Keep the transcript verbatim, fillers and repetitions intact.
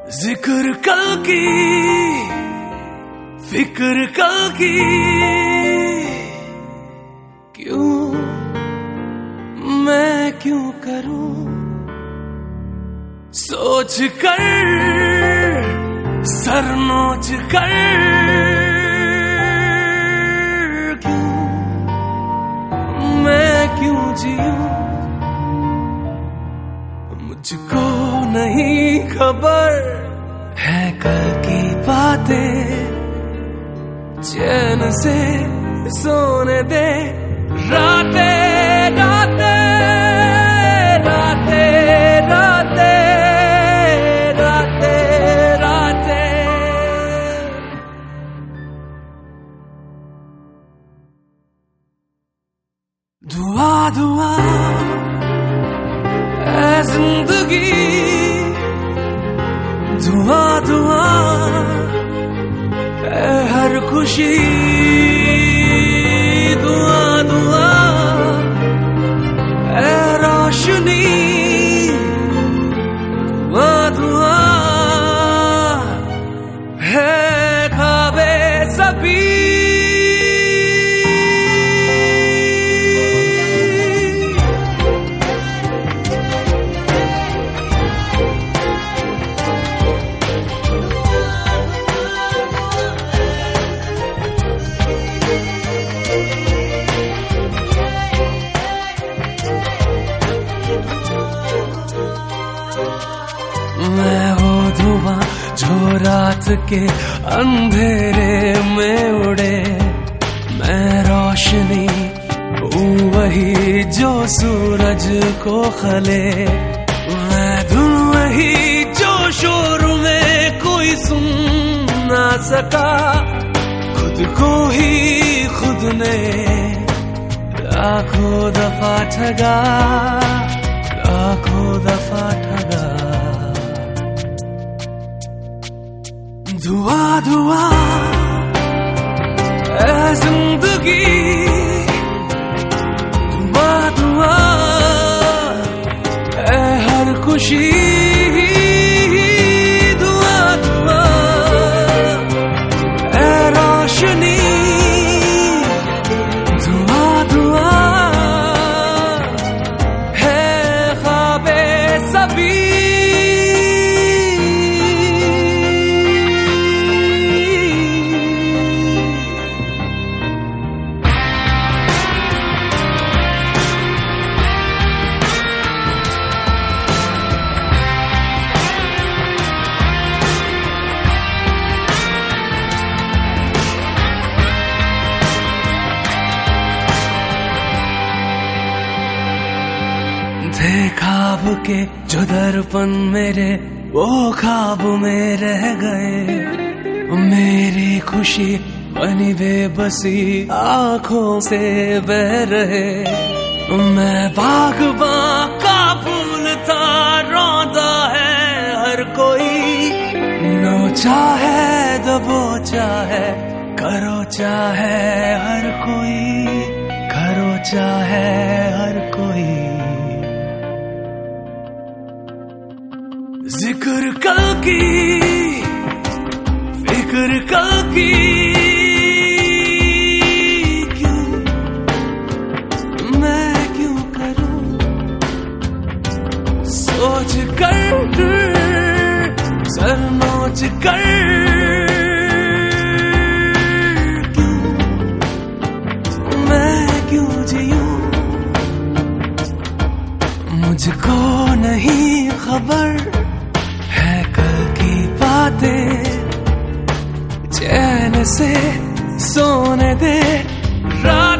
जिक्र कल की, फिक्र कल की, क्यों मैं क्यों करूं सोच कर, सर नोच कर, क्यों मैं क्यों जीऊं, मुझको नहीं खबर है कल की बातें, चैन से सोने दे राते राते राते राते राते राते। दुआ दुआ ऐ जिंदगी, दुआ दुआ ऐ हर खुशी, दुआ दुआ ऐ रोशनी, दुआ दुआ है ख्वाबे सभी। मैं वो धुआं जो रात के अंधेरे में उड़े, मैं रोशनी हूँ वही जो सूरज को खले, मैं धुन वही जो शोर में कोई सुन ना सका, खुद को ही खुद ने लाखों दफा ठगा, लाखों दफा ठगा। दुआ दुआ ऐ जिंदगी, दुआ दुआ ऐ हर खुशी, दुआ दुआ ऐ रोशनी, दुआ दुआ है ख्वाबे सभी। थे ख्वाब के जो दर्पण मेरे, वो ख्वाब में रह गए, मेरी खुशी बनी बेबसी आंखों से बह रहे, मैं बागबां का फूल था, रौंदा है हर कोई, नोचा है दबोचा है, खरोचा है हर कोई, खरोचा है हर कोई। जिक्र कल की, फिक्र कल की, क्यों मैं क्यों करूं सोच कर, सर नोच कर, क्यों मैं क्यों जीऊं, मुझको नहीं खबर है कल की बातें, चैन से सोने दे रात।